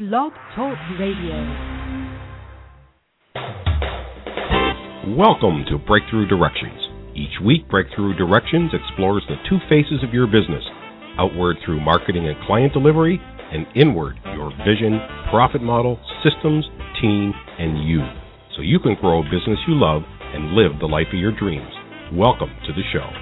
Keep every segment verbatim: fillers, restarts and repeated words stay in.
Blog Talk Radio. Welcome to Breakthrough Directions. Each week, Breakthrough Directions explores the two faces of your business, outward through marketing and client delivery, and inward, your vision, profit model, systems, team, and you, so you can grow a business you love and live the life of your dreams. Welcome to the show.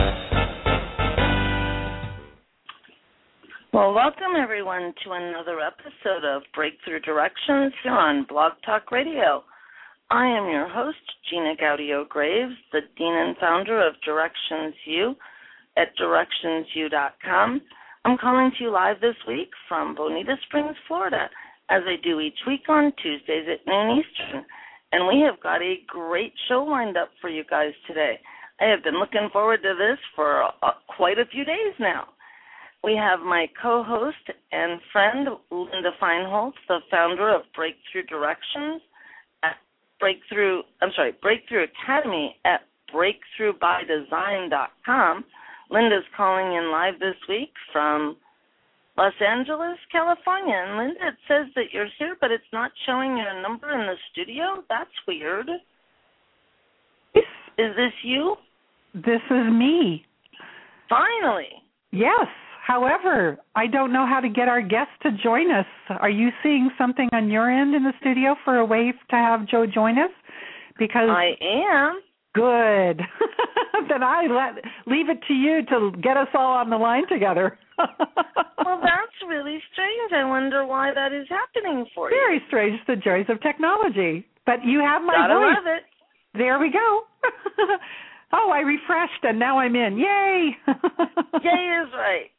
Well, welcome everyone to another episode of Breakthrough Directions here on Blog Talk Radio. I am your host, Gina Gaudio-Graves, the Dean and Founder of Directions U at directions u dot com. I'm calling to you live this week from Bonita Springs, Florida, as I do each week on Tuesdays at noon Eastern. And we have got a great show lined up for you guys today. I have been looking forward to this for uh, quite a few days now. We have my co-host and friend, Linda Feinholz, the founder of Breakthrough Directions at Breakthrough, I'm sorry, Breakthrough Academy at breakthrough by design dot com. Linda's calling in live this week from Los Angeles, California. And Linda, it says that you're here, but it's not showing your number in the studio. That's weird. Yes. Is this you? This is me. Finally. Yes. However, I don't know how to get our guests to join us. Are you seeing something on your end in the studio for a way to have Joe join us? Because I am. Good. Then I let leave it to you to get us all on the line together. Well, that's really strange. I wonder why that is happening for you. Very strange, the joys of technology. But you have my Gotta voice. love it. There we go. Oh, I refreshed and now I'm in. Yay! Yay is right.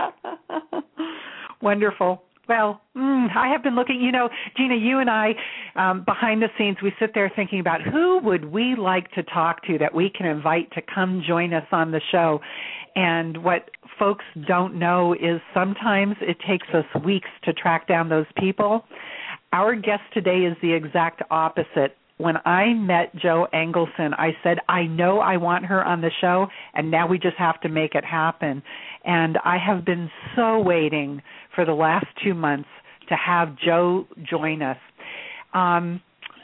Wonderful. Well, mm, I have been looking, you know, Gina, you and I, um, behind the scenes, we sit there thinking about who would we like to talk to that we can invite to come join us on the show. And what folks don't know is sometimes it takes us weeks to track down those people. Our guest today is the exact opposite. When I met Jo Engelson, I said, I know I want her on the show, and now we just have to make it happen. And I have been so waiting for the last two months to have Jo join us. Um,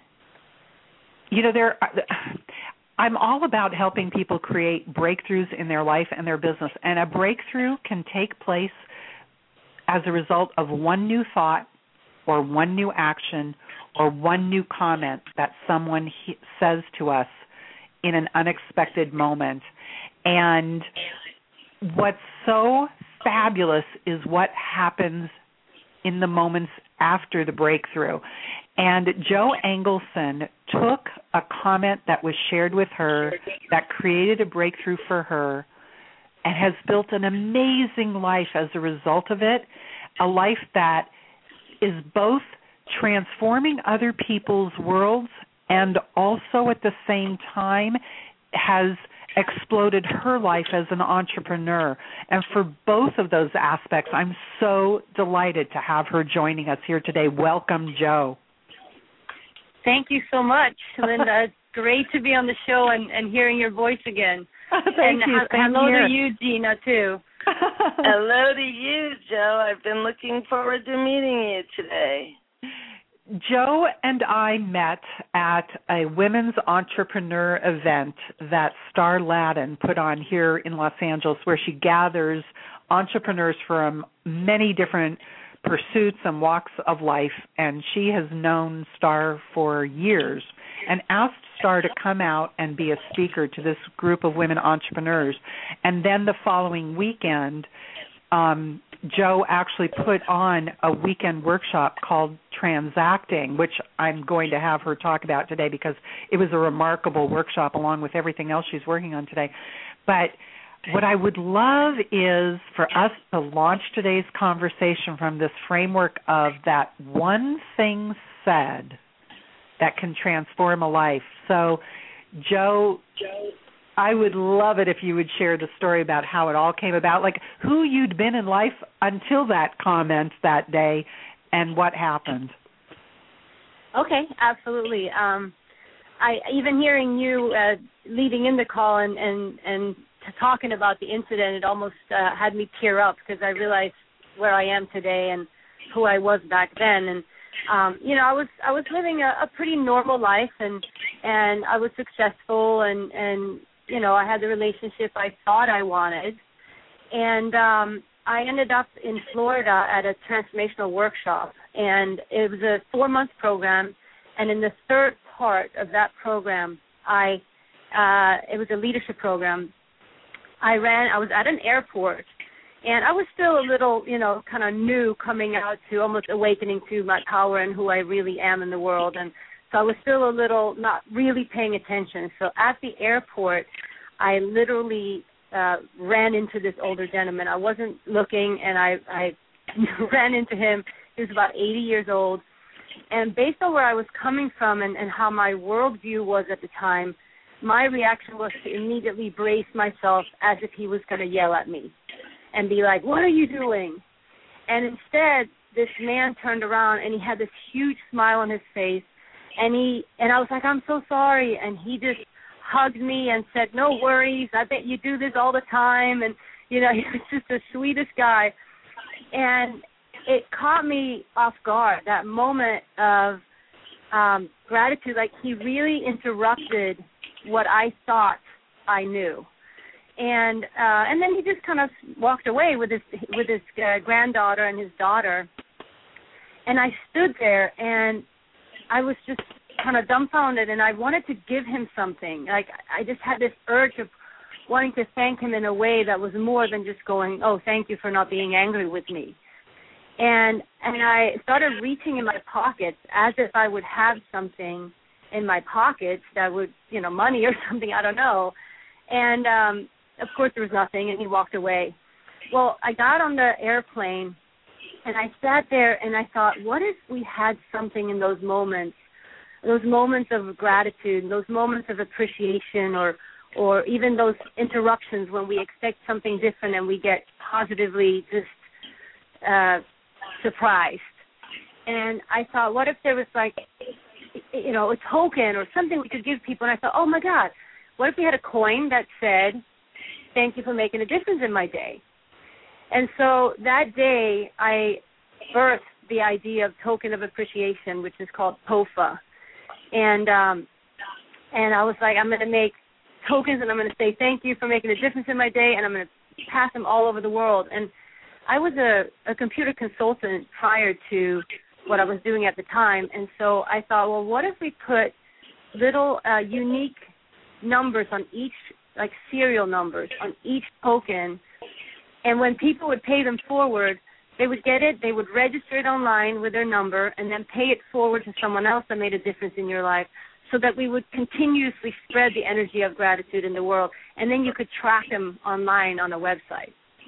you know, there, I'm all about helping people create breakthroughs in their life and their business, and a breakthrough can take place as a result of one new thought or one new action or one new comment that someone he- says to us in an unexpected moment. And what's so fabulous is what happens in the moments after the breakthrough. And Jo Engelson took a comment that was shared with her that created a breakthrough for her and has built an amazing life as a result of it, a life that is both transforming other people's worlds and also at the same time has exploded her life as an entrepreneur. And for both of those aspects, I'm so delighted to have her joining us here today. Welcome, Jo. Thank you so much, Linda. It's great to be on the show and, and hearing your voice again. Thank and you. ha- Same hello here. to you, Gina, too. Hello to you, Jo. I've been looking forward to meeting you today. Jo and I met at a women's entrepreneur event that Star Ladin put on here in Los Angeles, where she gathers entrepreneurs from many different pursuits and walks of life, and she has known Star for years and asked Star to come out and be a speaker to this group of women entrepreneurs. And then the following weekend, um, Jo actually put on a weekend workshop called Transacting, which I'm going to have her talk about today because it was a remarkable workshop along with everything else she's working on today. But what I would love is for us to launch today's conversation from this framework of that one thing said that can transform a life. So, Jo, I would love it if you would share the story about how it all came about, like who you'd been in life until that comment that day and what happened. Okay, absolutely. Um, I even hearing you uh, leading in the call and, and, and talking about the incident, it almost uh, had me tear up because I realized where I am today and who I was back then. And um, you know, I was I was living a, a pretty normal life, and and I was successful, and and you know, I had the relationship I thought I wanted, and um, I ended up in Florida at a transformational workshop, and it was a four-month program, and in the third part of that program, I uh, it was a leadership program. I ran. I was at an airport. And I was still a little, you know, kind of new, coming out to almost awakening to my power and who I really am in the world. And so I was still a little not really paying attention. So at the airport, I literally uh, ran into this older gentleman. I wasn't looking, and I, I ran into him. He was about eighty years old. And based on where I was coming from and, and how my worldview was at the time, my reaction was to immediately brace myself as if he was going to yell at me and be like, "What are you doing?" And instead, this man turned around, and he had this huge smile on his face, and he and I was like, "I'm so sorry," and he just hugged me and said, "No worries, I bet you do this all the time," and, you know, he was just the sweetest guy. And it caught me off guard, that moment of um, gratitude. Like, he really interrupted what I thought I knew. And uh, and then he just kind of walked away with his with his uh, granddaughter and his daughter. And I stood there, and I was just kind of dumbfounded, and I wanted to give him something. Like, I just had this urge of wanting to thank him in a way that was more than just going, "Oh, thank you for not being angry with me." And and I started reaching in my pockets as if I would have something in my pockets that would, you know, money or something, I don't know. And um of course, there was nothing, and he walked away. Well, I got on the airplane, and I sat there, and I thought, what if we had something in those moments, those moments of gratitude, those moments of appreciation, or or even those interruptions when we expect something different and we get positively just uh, surprised. And I thought, what if there was, like, you know, a token or something we could give people? And I thought, oh, my God, what if we had a coin that said, "Thank you for making a difference in my day"? And so that day, I birthed the idea of token of appreciation, which is called P O F A. And um, and I was like, I'm going to make tokens, and I'm going to say thank you for making a difference in my day, and I'm going to pass them all over the world. And I was a, a computer consultant prior to what I was doing at the time, and so I thought, well, what if we put little uh, unique numbers on each, like serial numbers on each token, and when people would pay them forward, they would get it, they would register it online with their number, and then pay it forward to someone else that made a difference in your life, so that we would continuously spread the energy of gratitude in the world, and then you could track them online on a website.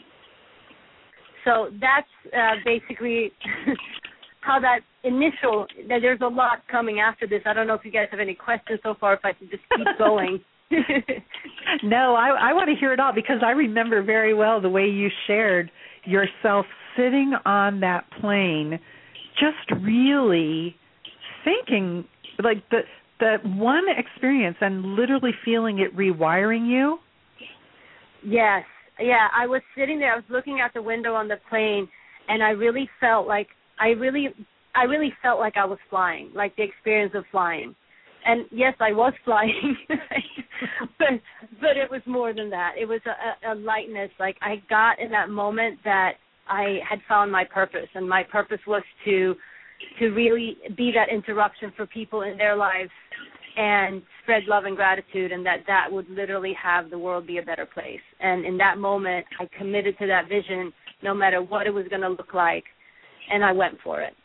So that's uh, basically how that initial, that there's a lot coming after this. I don't know if you guys have any questions so far, if I should just keep going. No, I, I want to hear it all, because I remember very well the way you shared yourself sitting on that plane, just really thinking, like the the one experience and literally feeling it rewiring you. Yes, yeah, I was sitting there, I was looking out the window on the plane, and I really felt like, I really, I really felt like I was flying, like the experience of flying. And yes, I was flying, but but it was more than that. It was a, a lightness. Like, I got in that moment that I had found my purpose, and my purpose was to to really be that interruption for people in their lives and spread love and gratitude, and that that would literally have the world be a better place. And in that moment, I committed to that vision, no matter what it was going to look like, and I went for it.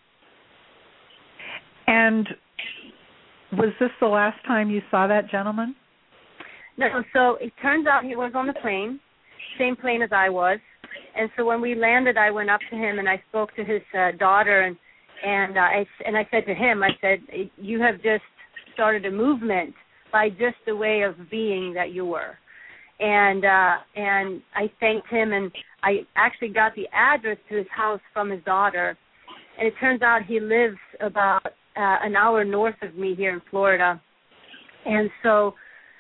And was this the last time you saw that gentleman? No, so it turns out he was on the plane, same plane as I was. And so when we landed, I went up to him and I spoke to his uh, daughter, and and uh, I and I said to him, I said, "You have just started a movement by just the way of being that you were." And uh, and I thanked him, and I actually got the address to his house from his daughter. And it turns out he lives about uh, an hour north of me here in Florida. And so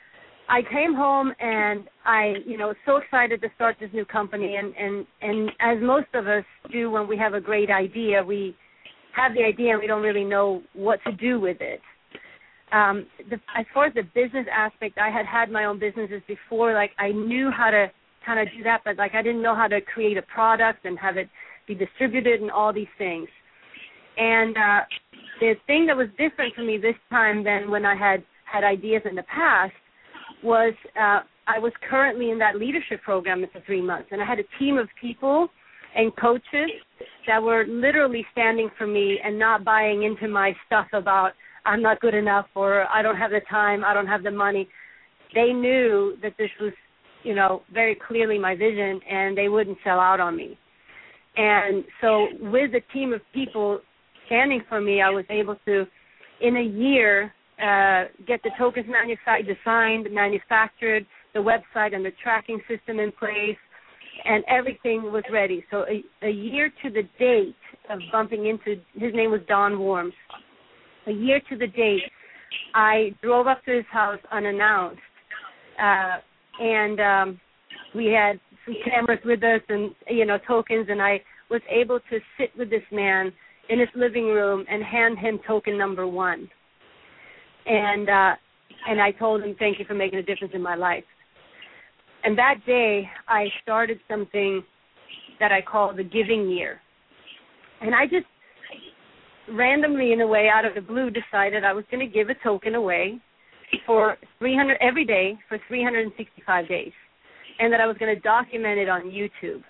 I came home and I, you know, was so excited to start this new company. And, and, and as most of us do when we have a great idea, we have the idea and we don't really know what to do with it. Um, the, as far as the business aspect, I had had my own businesses before. Like, I knew how to kind of do that, but, like, I didn't know how to create a product and have it be distributed and all these things. And uh, the thing that was different for me this time than when I had had ideas in the past was uh, I was currently in that leadership program for three months, and I had a team of people and coaches that were literally standing for me and not buying into my stuff about I'm not good enough or I don't have the time, I don't have the money. They knew that this was, you know, very clearly my vision, and they wouldn't sell out on me. And so with a team of people standing for me, I was able to, in a year, uh, get the tokens manufa- designed, manufactured, the website and the tracking system in place, and everything was ready. So a, a year to the date of bumping into, his name was Don Worms. A year to the date, I drove up to his house unannounced, uh, and um, we had some cameras with us and, you know, tokens, and I was able to sit with this man in his living room and hand him token number one. And uh, and I told him, thank you for making a difference in my life. And that day, I started something that I call the Giving Year. And I just randomly, in a way, out of the blue, decided I was going to give a token away for three hundred every day for three hundred sixty-five days, and that I was going to document it on YouTube.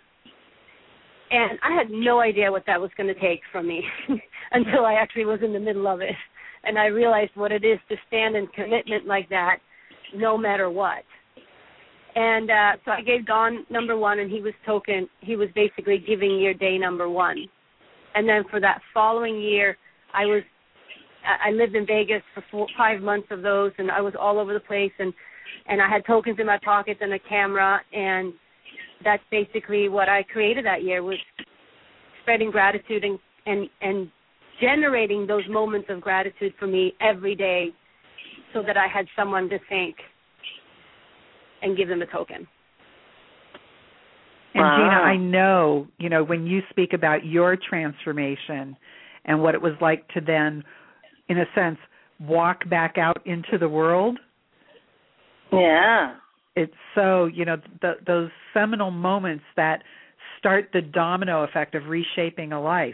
And I had no idea what that was going to take from me until I actually was in the middle of it, and I realized what it is to stand in commitment like that, no matter what. And uh, so I gave Don number one, and he was token. He was basically Giving Year day number one. And then for that following year, I was I lived in Vegas for four, five months of those, and I was all over the place, and, and I had tokens in my pockets and a camera, and that's basically what I created that year, was spreading gratitude and, and, and generating those moments of gratitude for me every day so that I had someone to thank and give them a token. And wow. Gina, I know, you know, when you speak about your transformation and what it was like to then, in a sense, walk back out into the world. Yeah. It's so, you know, the, those seminal moments that start the domino effect of reshaping a life.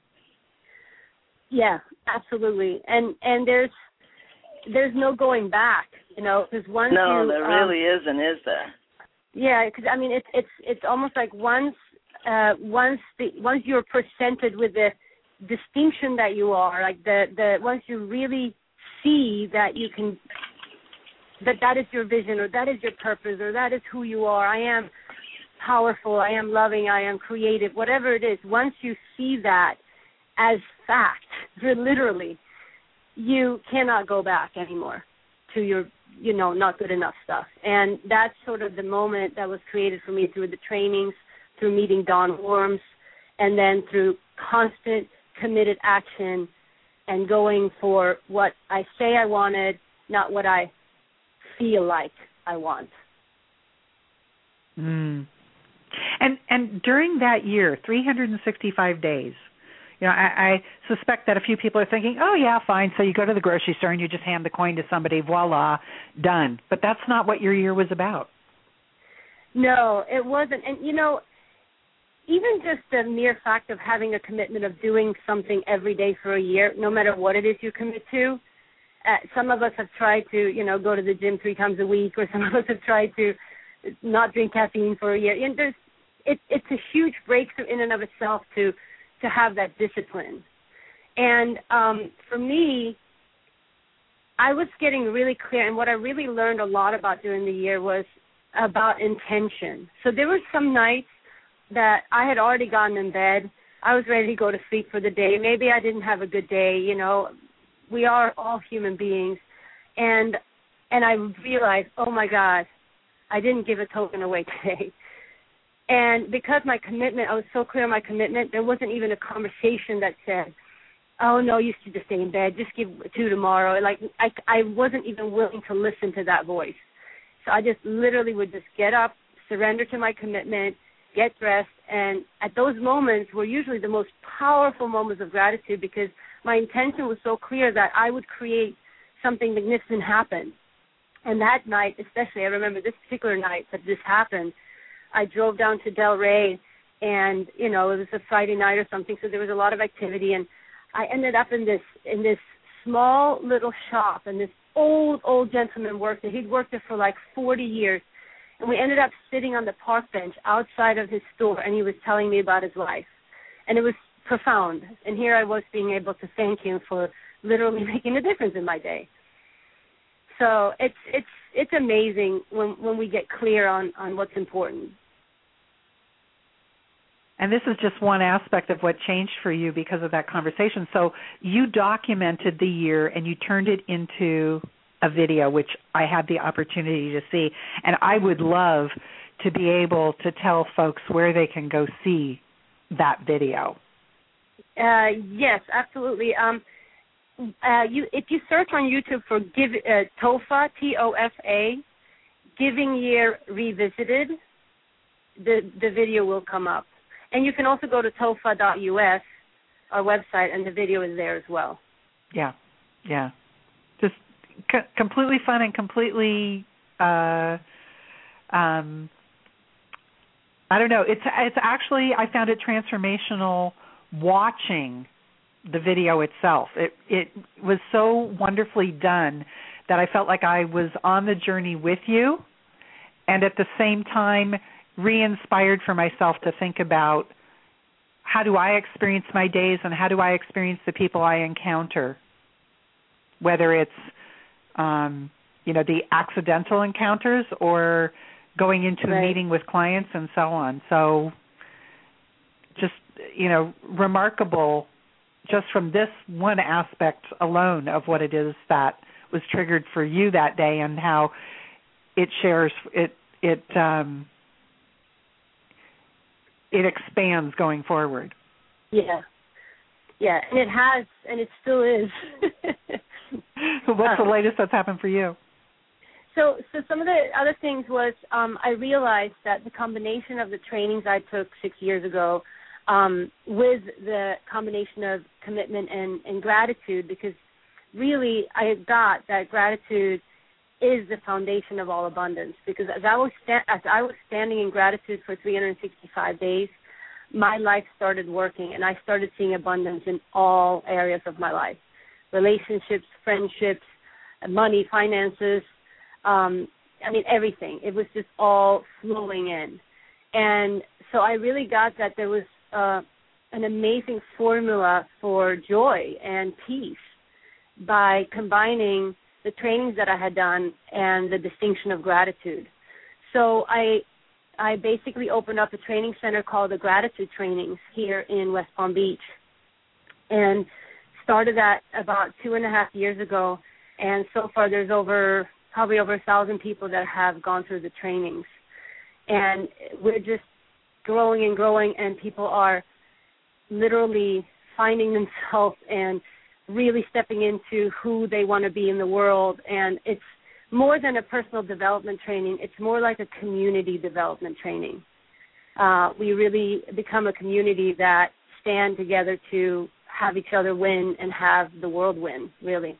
Yeah, absolutely. And and there's there's no going back, you know, because once no, you... there um, really isn't, is there? Yeah, because I mean, it's it's it's almost like once uh, once the once you're presented with the distinction that you are, like the the once you really see that you can, that that is your vision, or that is your purpose, or that is who you are. I am powerful. I am loving. I am creative. Whatever it is, once you see that as fact, literally, you cannot go back anymore to your, you know, not good enough stuff. And that's sort of the moment that was created for me through the trainings, through meeting Don Worms, and then through constant committed action and going for what I say I wanted, not what I feel like I want. Mm. And and during that year, three hundred sixty-five days, you know, I, I suspect that a few people are thinking, oh, yeah, fine, so you go to the grocery store and you just hand the coin to somebody, voila, done. But that's not what your year was about. No, it wasn't. And, you know, even just the mere fact of having a commitment of doing something every day for a year, no matter what it is you commit to, uh, some of us have tried to, you know, go to the gym three times a week, or some of us have tried to not drink caffeine for a year. And there's, it, it's a huge breakthrough in and of itself to to have that discipline. And um, for me, I was getting really clear, and what I really learned a lot about during the year was about intention. So there were some nights that I had already gotten in bed. I was ready to go to sleep for the day. Maybe I didn't have a good day. You know, we are all human beings. And and I realized, oh, my God, I didn't give a token away today. And because my commitment, I was so clear on my commitment, there wasn't even a conversation that said, oh, no, you should just stay in bed, just give two tomorrow. Like, I, I wasn't even willing to listen to that voice. So I just literally would just get up, surrender to my commitment, get dressed, and at those moments were usually the most powerful moments of gratitude because my intention was so clear that I would create something magnificent happen. And that night, especially, I remember this particular night that this happened, I drove down to Delray, and, you know, it was a Friday night or something, so there was a lot of activity, and I ended up in this in this small little shop, and this old, old gentleman worked there. He'd worked there for like forty years. And we ended up sitting on the park bench outside of his store, and he was telling me about his life. And it was profound. And here I was being able to thank him for literally making a difference in my day. So it's it's it's amazing when, when we get clear on, on what's important. And this is just one aspect of what changed for you because of that conversation. So you documented the year and you turned it into a video, which I had the opportunity to see. And I would love to be able to tell folks where they can go see that video. Uh, yes, absolutely. Um, uh, you, if you search on YouTube for give, uh, TOFA, T O F A, Giving Year Revisited, the, the video will come up. And you can also go to tofa dot U S, our website, and the video is there as well. Yeah, yeah. Just c- completely fun and completely, uh, um, I don't know. It's it's actually, I found it transformational watching the video itself. It it was so wonderfully done that I felt like I was on the journey with you, and at the same time re-inspired for myself to think about how do I experience my days and how do I experience the people I encounter, whether it's, um, you know, the accidental encounters or going into right. a meeting with clients and so on. So just, you know, remarkable just from this one aspect alone of what it is that was triggered for you that day and how it shares, it, it, um, it expands going forward. Yeah. Yeah, and it has, and it still is. What's the latest that's happened for you? So so some of the other things was um, I realized that the combination of the trainings I took six years ago um, with the combination of commitment and, and gratitude, because really I got that gratitude is the foundation of all abundance. Because as I was sta- as I was standing in gratitude for three hundred sixty-five days, my life started working, and I started seeing abundance in all areas of my life: relationships, friendships, money, finances. Um, I mean, everything. It was just all flowing in, and so I really got that there was uh, an amazing formula for joy and peace by combining the trainings that I had done and the distinction of gratitude. So I I basically opened up a training center called the Gratitude Trainings here in West Palm Beach, and started that about two and a half years ago. And so far there's over probably over a thousand people that have gone through the trainings. And we're just growing and growing, and people are literally finding themselves and really stepping into who they want to be in the world. And it's more than a personal development training. It's more like a community development training. Uh, we really become a community that stand together to have each other win and have the world win, really.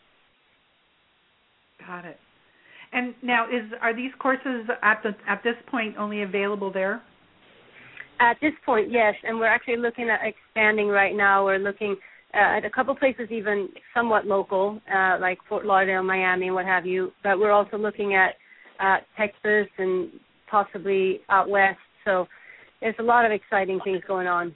Got it. And now, is are these courses at the at this point only available there? At this point, yes, and we're actually looking at expanding right now. We're looking uh, at a couple places, even somewhat local, uh, like Fort Lauderdale, Miami, and what have you. But we're also looking at uh, Texas and possibly out west. So there's a lot of exciting things going on.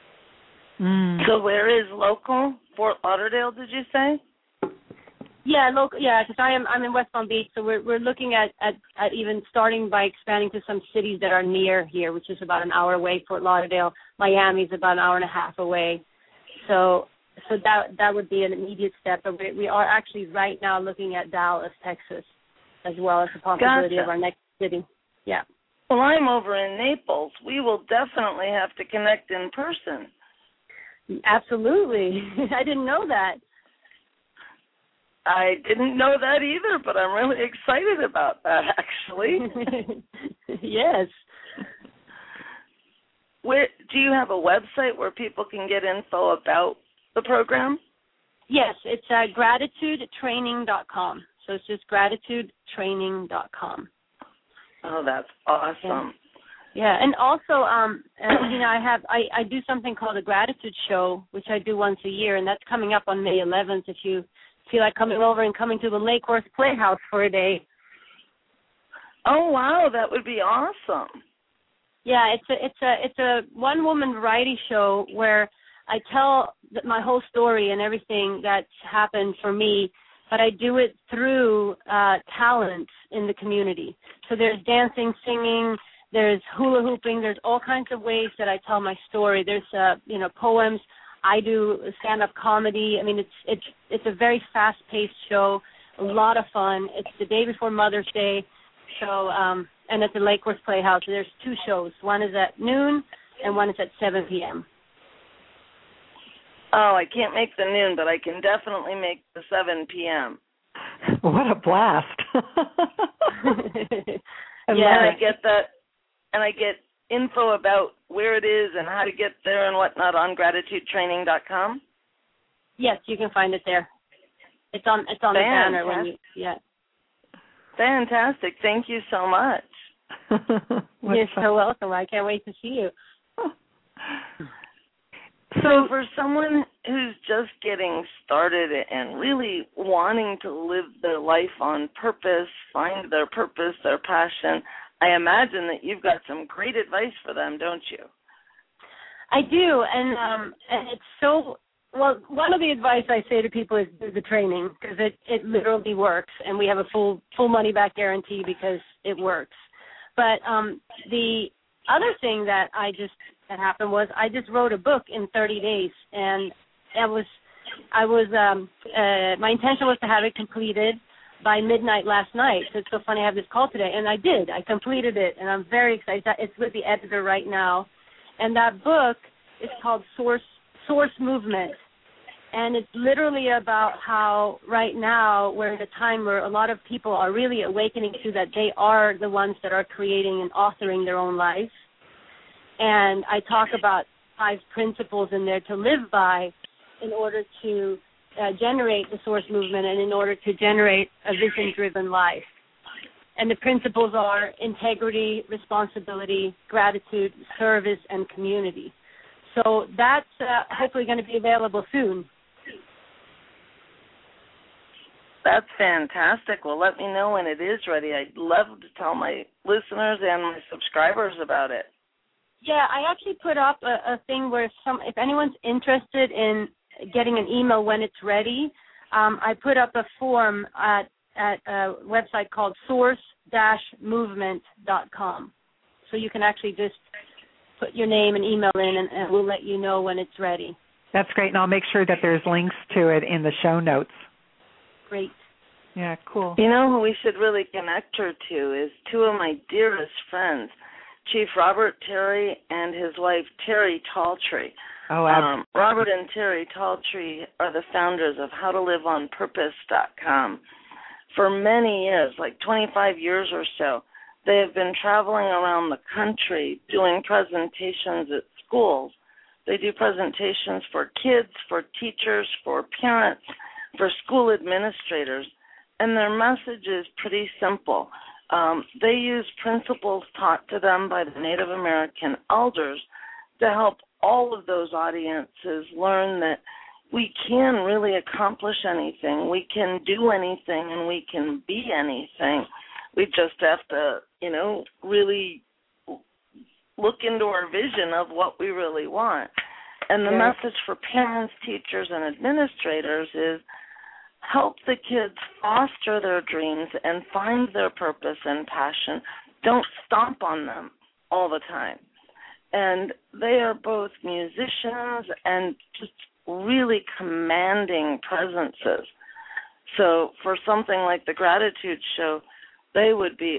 Mm. So where is local? Fort Lauderdale, did you say? Yeah, local. Yeah, because I am I'm in West Palm Beach, so we're we're looking at, at, at even starting by expanding to some cities that are near here, which is about an hour away. Fort Lauderdale, Miami is about an hour and a half away. So so that that would be an immediate step. But we we are actually right now looking at Dallas, Texas, as well as the possibility Gotcha. of our next city. Yeah. Well, I'm over in Naples. We will definitely have to connect in person. Absolutely. I didn't know that. I didn't know that either, but I'm really excited about that, actually. Yes. Where, do you have a website where people can get info about the program? Yes, it's uh, gratitude training dot com. So it's just gratitude training dot com. Oh, that's awesome. Yeah, and also, um, uh, you know, I have I, I do something called a gratitude show, which I do once a year, and that's coming up on May eleventh. If you feel like coming over and coming to the Lake Worth Playhouse for a day. Oh wow, that would be awesome. Yeah, it's a it's a it's a one woman variety show where I tell my whole story and everything that's happened for me, but I do it through uh, talent in the community. So there's dancing, singing, there's hula hooping, there's all kinds of ways that I tell my story. There's uh, you know poems. I do stand-up comedy. I mean, it's it's it's a very fast-paced show, a lot of fun. It's the day before Mother's Day, so um, and at the Lake Worth Playhouse, there's two shows. One is at noon, and one is at seven p.m. Oh, I can't make the noon, but I can definitely make the seven p.m. What a blast! I yeah, I get that, and I get info about where it is and how to get there and whatnot on gratitude training dot com? Yes, you can find it there. It's on it's on Fantastic. the banner when you yeah. Fantastic. Thank you so much. You're so welcome. I can't wait to see you. So for someone who's just getting started and really wanting to live their life on purpose, find their purpose, their passion, I imagine that you've got some great advice for them, don't you? I do, and um, and it's so, well, one of the advice I say to people is do the training, because it, it literally works, and we have a full full money-back guarantee because it works. But um, the other thing that I just, that happened was I just wrote a book in thirty days, and that was, I was, um, uh, my intention was to have it completed by midnight last night. So it's so funny I have this call today, and I did. I completed it, and I'm very excited. It's with the editor right now, and that book is called Source Source Movement, and it's literally about how right now we're in a time where a lot of people are really awakening to that they are the ones that are creating and authoring their own life. And I talk about five principles in there to live by in order to Uh, generate the source movement and in order to generate a vision-driven life. And the principles are integrity, responsibility, gratitude, service, and community. So that's uh, hopefully going to be available soon. That's fantastic. Well, let me know when it is ready. I'd love to tell my listeners and my subscribers about it. Yeah, I actually put up a, a thing where some, if anyone's interested in getting an email when it's ready, um, I put up a form at, at a website called source dash movement dot com. So you can actually just put your name and email in, and, and we'll let you know when it's ready. That's great, and I'll make sure that there's links to it in the show notes. Great. Yeah, cool. You know who we should really connect her to is two of my dearest friends, Chief Robert Terry and his wife, Terry Talltree. Oh, um, Robert and Terry Talltree are the founders of how to live on purpose dot com. For many years, like twenty-five years or so, they have been traveling around the country doing presentations at schools. They do presentations for kids, for teachers, for parents, for school administrators, and their message is pretty simple. Um, they use principles taught to them by the Native American elders to help all of those audiences learn that we can really accomplish anything, we can do anything, and we can be anything. We just have to, you know, really look into our vision of what we really want. And the Yes. message for parents, teachers, and administrators is help the kids foster their dreams and find their purpose and passion. Don't stomp on them all the time. And they are both musicians and just really commanding presences. So for something like the Gratitude Show, they would be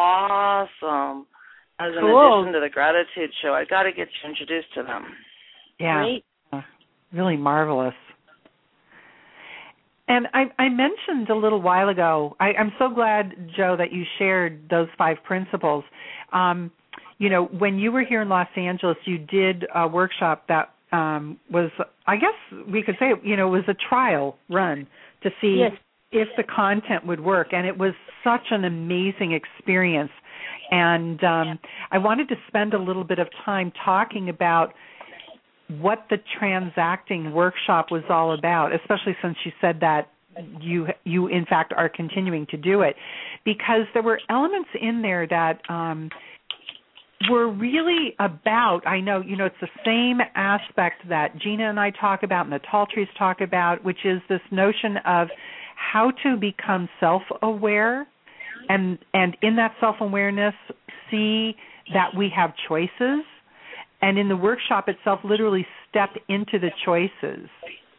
awesome as an Cool. addition to the Gratitude Show. I got to get you introduced to them. Yeah, Great. really marvelous. And I, I mentioned a little while ago, I, I'm so glad, Joe, that you shared those five principles. Um, you know, when you were here in Los Angeles, you did a workshop that um, was, I guess we could say, you know, was a trial run to see yes. if the content would work. And it was such an amazing experience. And um, I wanted to spend a little bit of time talking about what the transacting workshop was all about, especially since you said that you, you in fact, are continuing to do it, because there were elements in there that um, were really about, I know, you know, it's the same aspect that Gina and I talk about and the Taltries talk about, which is this notion of how to become self-aware and, and in that self-awareness see that we have choices. And in the workshop itself, literally step into the choices.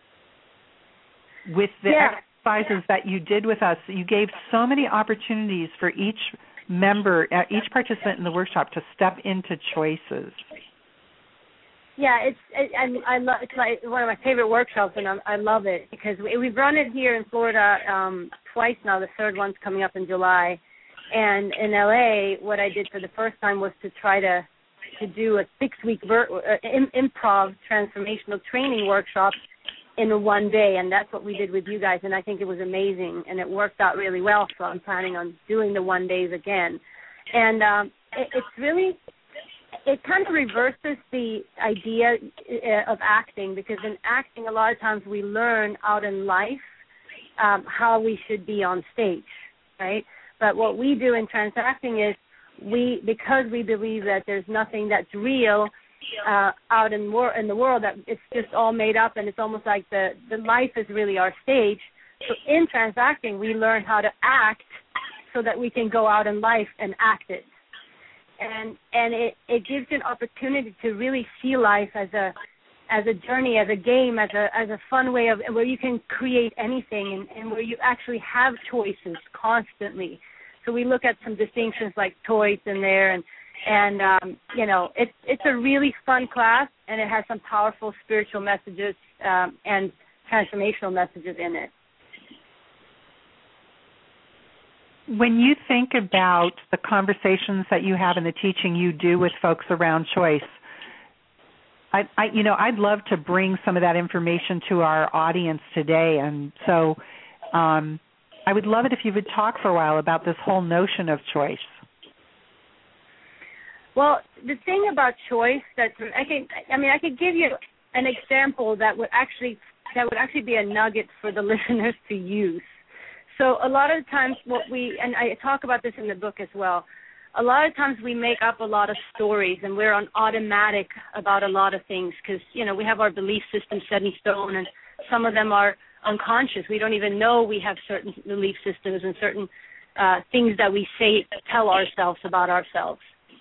With the yeah. exercises that you did with us, you gave so many opportunities for each member, uh, each participant in the workshop to step into choices. Yeah, it's it, I, I love it's my one of my favorite workshops, and I, I love it because we, we've run it here in Florida um, twice now. The third one's coming up in July, and in L A, what I did for the first time was to try to to do a six-week ver- uh, im- improv transformational training workshop in one day, and that's what we did with you guys, and I think it was amazing, and it worked out really well, so I'm planning on doing the one days again. And um, it, it's really, it kind of reverses the idea of acting, because in acting, a lot of times we learn out in life um, how we should be on stage, right? But what we do in transacting is, we, because we believe that there's nothing that's real uh, out in, wor- in the world, that it's just all made up, and it's almost like the, the life is really our stage. So in transacting, we learn how to act so that we can go out in life and act it. And and it, it gives you an opportunity to really see life as a as a journey, as a game, as a as a fun way of where you can create anything, and, and where you actually have choices constantly. So we look at some distinctions like choice in there, and and um, you know, it's it's a really fun class, and it has some powerful spiritual messages um, and transformational messages in it. When you think about the conversations that you have and the teaching you do with folks around choice, I, I you know, I'd love to bring some of that information to our audience today, and so. Um, I would love it if you would talk for a while about this whole notion of choice. Well, the thing about choice that I can, I mean, I could give you an example that would actually that would actually be a nugget for the listeners to use. So a lot of times, what we and I talk about this in the book as well. A lot of times we make up a lot of stories, and we're on automatic about a lot of things because you know we have our belief system set in stone, and some of them are unconscious. We don't even know we have certain belief systems and certain uh, things that we say, tell ourselves about ourselves.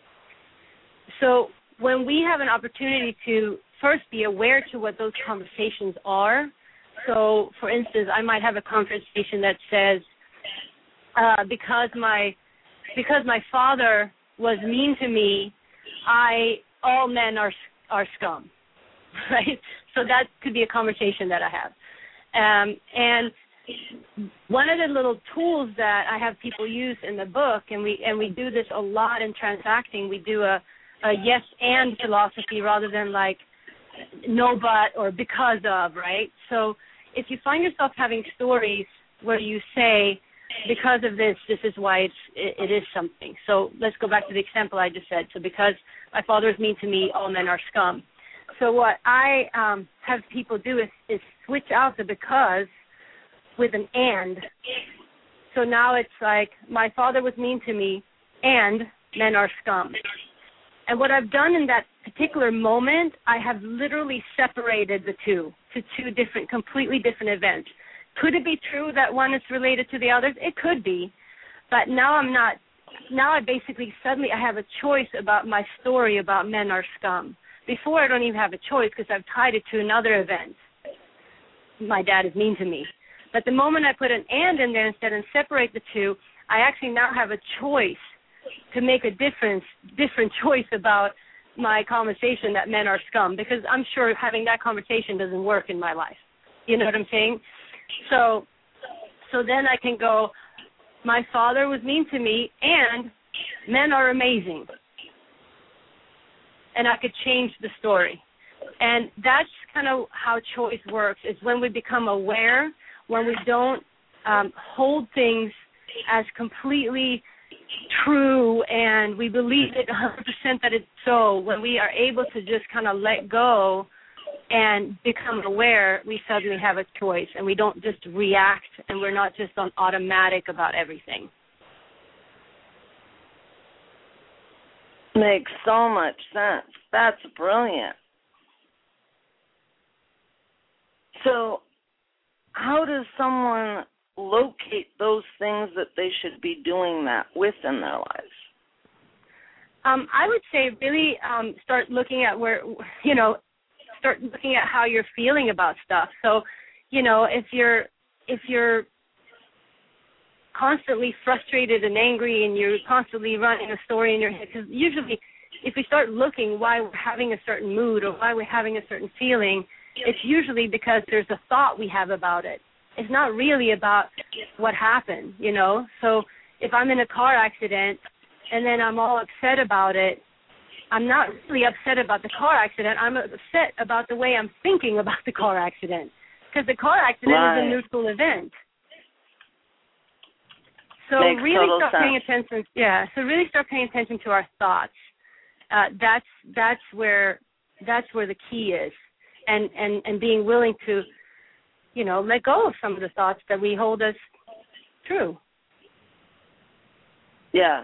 So when we have an opportunity to first be aware to what those conversations are, so for instance, I might have a conversation that says, uh, because my because my father was mean to me, I all men are are scum, right? So that could be a conversation that I have. Um, and one of the little tools that I have people use in the book, and we and we do this a lot in transacting, we do a, a yes and philosophy rather than like no but or because of, right? So if you find yourself having stories where you say, because of this, this is why it's, it, it is something. So let's go back to the example I just said. So because my father is mean to me, all men are scum. So what I um, have people do is, is switch out the because with an and. So now it's like, my father was mean to me, and men are scum. And what I've done in that particular moment, I have literally separated the two to two different, completely different events. Could it be true that one is related to the others? It could be. But now I'm not, now I basically suddenly I have a choice about my story about men are scum. Before, I don't even have a choice because I've tied it to another event. My dad is mean to me. But the moment I put an and in there instead and separate the two, I actually now have a choice to make a difference, different choice about my conversation that men are scum, because I'm sure having that conversation doesn't work in my life. You know what I'm saying? So So then I can go, my father was mean to me, and men are amazing. And I could change the story. And that's kind of how choice works, is when we become aware, when we don't um, hold things as completely true and we believe it one hundred percent that it's so, when we are able to just kind of let go and become aware, we suddenly have a choice, and we don't just react, and we're not just on automatic about everything. Makes so much sense. That's brilliant. So how does someone locate those things that they should be doing that with in their lives? Um, I would say really um, start looking at where, you know, start looking at how you're feeling about stuff. So, you know, if you're if you're constantly frustrated and angry and you're constantly running a story in your head, because usually if we start looking why we're having a certain mood or why we're having a certain feeling, it's usually because there's a thought we have about it. It's not really about what happened, you know. So if I'm in a car accident and then I'm all upset about it, I'm not really upset about the car accident. I'm upset about the way I'm thinking about the car accident, because the car accident right. is a neutral event. So Makes really start sense. paying attention. Yeah. So really start paying attention to our thoughts. Uh, that's that's where that's where the key is, and, and and being willing to, you know, let go of some of the thoughts that we hold as true. Yes.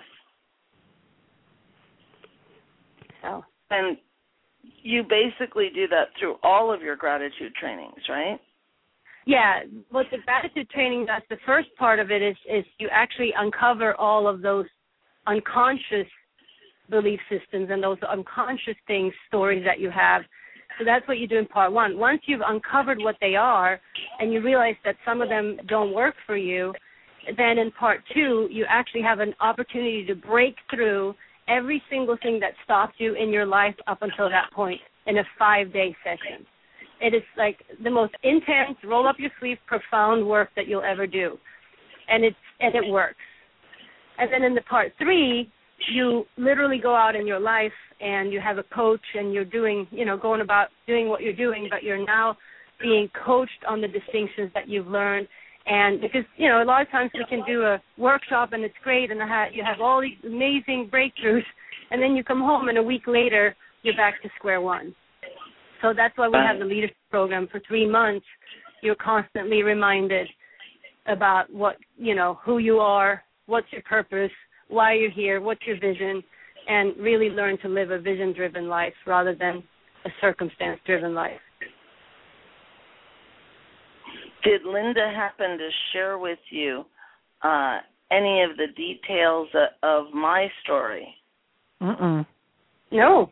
So. And you basically do that through all of your gratitude trainings, right? Yeah. What the gratitude training does, the first part of it is, is you actually uncover all of those unconscious belief systems and those unconscious things, stories that you have. So that's what you do in part one. Once you've uncovered what they are and you realize that some of them don't work for you, then in part two, you actually have an opportunity to break through every single thing that stopped you in your life up until that point in a five-day session. It is like the most intense, roll-up-your-sleeve, profound work that you'll ever do, and it's and it works. And then in the part three, you literally go out in your life and you have a coach and you're doing, you know, going about doing what you're doing, but you're now being coached on the distinctions that you've learned. And because, you know, a lot of times we can do a workshop and it's great and you have all these amazing breakthroughs, and then you come home and a week later you're back to square one. So that's why we have the leadership program for three months. You're constantly reminded about what, you know, who you are, what's your purpose, why you're here, what's your vision, and really learn to live a vision-driven life rather than a circumstance-driven life. Did Linda happen to share with you uh, any of the details of my story? Mm-mm. No.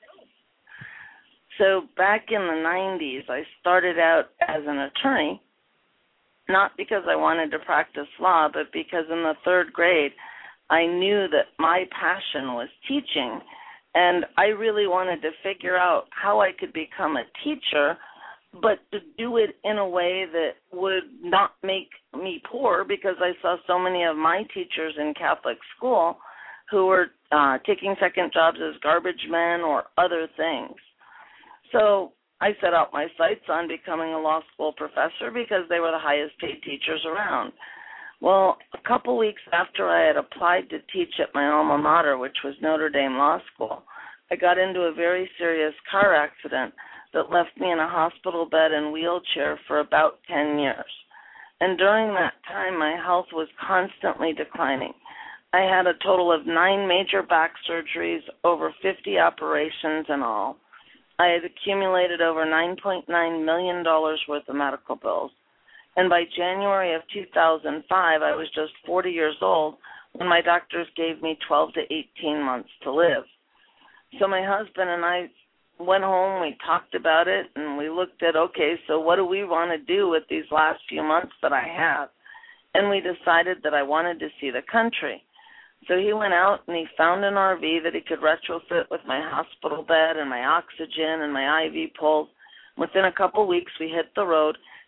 So back in the nineties, I started out as an attorney, not because I wanted to practice law, but because in the third grade, I knew that my passion was teaching, and I really wanted to figure out how I could become a teacher, but to do it in a way that would not make me poor, because I saw so many of my teachers in Catholic school who were uh, taking second jobs as garbage men or other things. So I set out my sights on becoming a law school professor because they were the highest paid teachers around. Well, a couple weeks after I had applied to teach at my alma mater, which was Notre Dame Law School, I got into a very serious car accident that left me in a hospital bed and wheelchair for about ten years. And during that time, my health was constantly declining. I had a total of nine major back surgeries, over fifty operations in all. I had accumulated over nine point nine million dollars worth of medical bills. And by January of two thousand five, I was just forty years old when my doctors gave me twelve to eighteen months to live. So my husband and I went home, we talked about it, and we looked at, okay, so what do we want to do with these last few months that I have? And we decided that I wanted to see the country. So he went out and he found an R V that he could retrofit with my hospital bed and my oxygen and my I V poles. Within a couple weeks, we hit the road,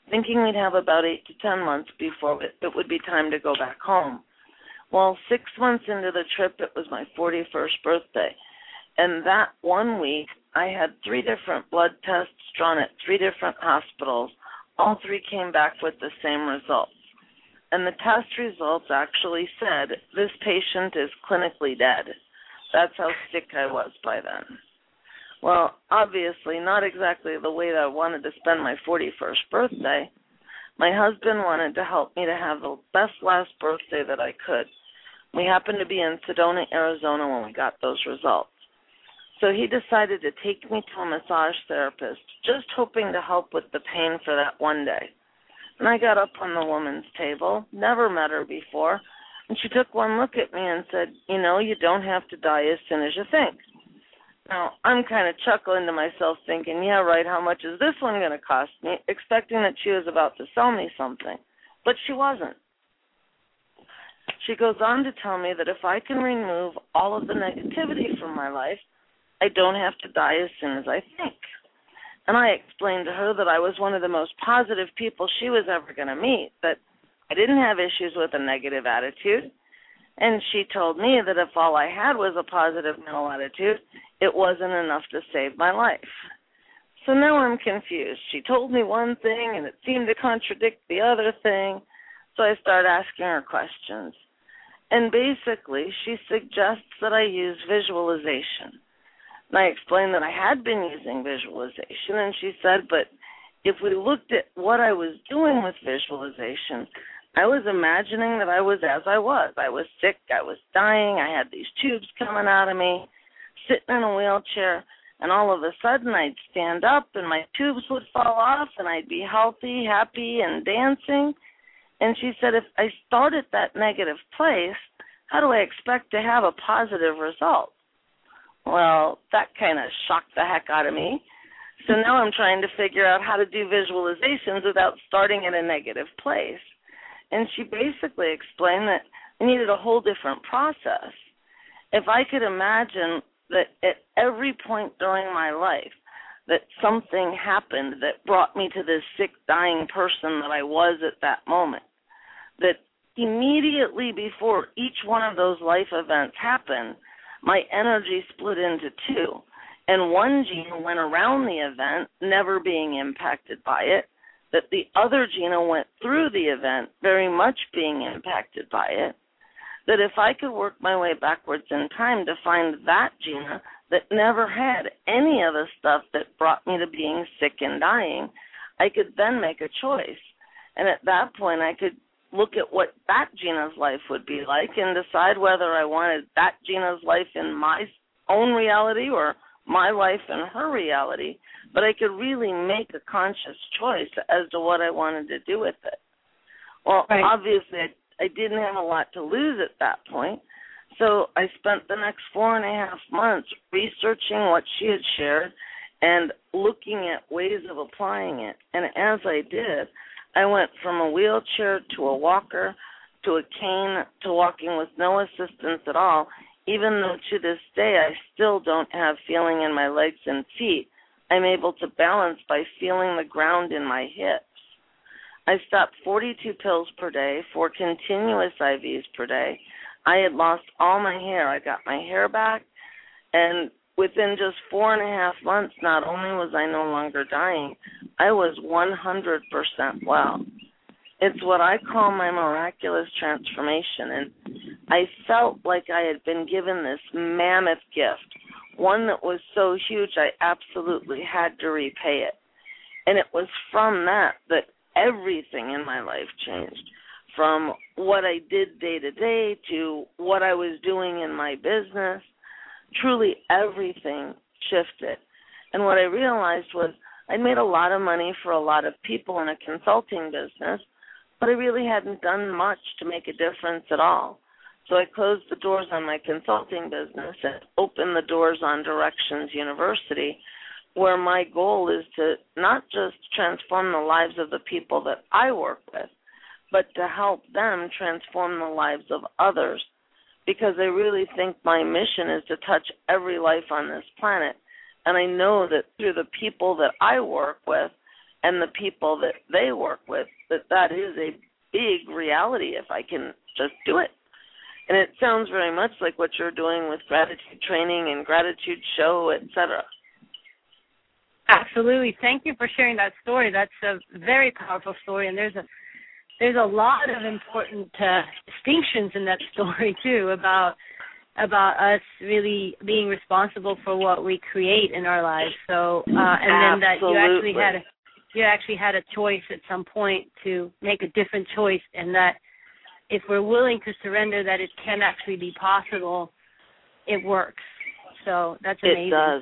thinking we'd have about eight to ten months before it, it would be time to go back home. Well, six months into the trip, it was my forty-first birthday. And that one week, I had three different blood tests drawn at three different hospitals. All three came back with the same results. And the test results actually said, this patient is clinically dead. That's how sick I was by then. Well, obviously, not exactly the way that I wanted to spend my forty-first birthday. My husband wanted to help me to have the best last birthday that I could. We happened to be in Sedona, Arizona when we got those results. So he decided to take me to a massage therapist, just hoping to help with the pain for that one day. And I got up on the woman's table, never met her before, and she took one look at me and said, you know, you don't have to die as soon as you think. Now, I'm kind of chuckling to myself thinking, yeah, right, how much is this one going to cost me, expecting that she was about to sell me something. But she wasn't. She goes on to tell me that if I can remove all of the negativity from my life, I don't have to die as soon as I think. And I explained to her that I was one of the most positive people she was ever going to meet, that I didn't have issues with a negative attitude. And she told me that if all I had was a positive mental attitude, it wasn't enough to save my life. So now I'm confused. She told me one thing, and it seemed to contradict the other thing, so I start asking her questions. And basically, she suggests that I use visualization. And I explained that I had been using visualization, and she said, but if we looked at what I was doing with visualization, I was imagining that I was as I was. I was sick, I was dying, I had these tubes coming out of me, sitting in a wheelchair, and all of a sudden I'd stand up and my tubes would fall off and I'd be healthy, happy, and dancing. And she said, if I start at that negative place, how do I expect to have a positive result? Well, that kind of shocked the heck out of me. So now I'm trying to figure out how to do visualizations without starting at a negative place. And she basically explained that I needed a whole different process. If I could imagine that at every point during my life that something happened that brought me to this sick, dying person that I was at that moment, that immediately before each one of those life events happened, my energy split into two, and one Gina went around the event, never being impacted by it, that the other Gina went through the event, very much being impacted by it, that if I could work my way backwards in time to find that Gina that never had any of the stuff that brought me to being sick and dying, I could then make a choice. And at that point, I could look at what that Gina's life would be like and decide whether I wanted that Gina's life in my own reality or my life in her reality. But I could really make a conscious choice as to what I wanted to do with it. Well, right. Obviously, I, I didn't have a lot to lose at that point, so I spent the next four and a half months researching what she had shared and looking at ways of applying it. And as I did, I went from a wheelchair to a walker to a cane to walking with no assistance at all, even though to this day I still don't have feeling in my legs and feet. I'm able to balance by feeling the ground in my hips. I stopped forty-two pills per day, four continuous I Vs per day. I had lost all my hair. I got my hair back, and within just four and a half months, not only was I no longer dying, I was one hundred percent well. It's what I call my miraculous transformation, and I felt like I had been given this mammoth gift, one that was so huge I absolutely had to repay it. And it was from that that everything in my life changed, from what I did day to day to what I was doing in my business. Truly everything shifted. And what I realized was I made a lot of money for a lot of people in a consulting business, but I really hadn't done much to make a difference at all. So I closed the doors on my consulting business and opened the doors on Directions University, where my goal is to not just transform the lives of the people that I work with, but to help them transform the lives of others, because I really think my mission is to touch every life on this planet. And I know that through the people that I work with and the people that they work with, that that is a big reality if I can just do it. And it sounds very much like what you're doing with gratitude training and gratitude show, et cetera. Absolutely. Thank you for sharing that story. That's a very powerful story, and there's a there's a lot of important uh, distinctions in that story too about about us really being responsible for what we create in our lives. So, uh, and then that you actually had a, you actually had a choice at some point to make a different choice, and that if we're willing to surrender, that it can actually be possible. It works. So that's amazing. It does.